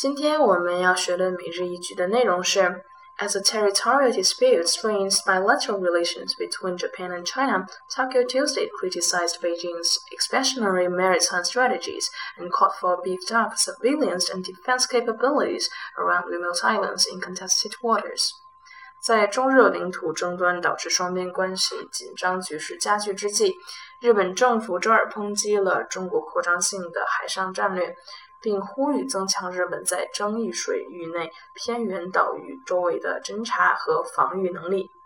今天我们要学的每日一句的内容是 As a territorial dispute strains bilateral relations between Japan and China, Tokyo Tuesday criticized Beijing's expansionary maritime strategies and called for beefed-up surveillance and defense capabilities around remote islands in contested waters. 在中日领土争端导致双边关系紧张局势加剧之际，日本政府周二抨击了中国扩张性的海上战略，并呼吁增强日本在争议水域内偏远岛屿周围的侦察和防御能力。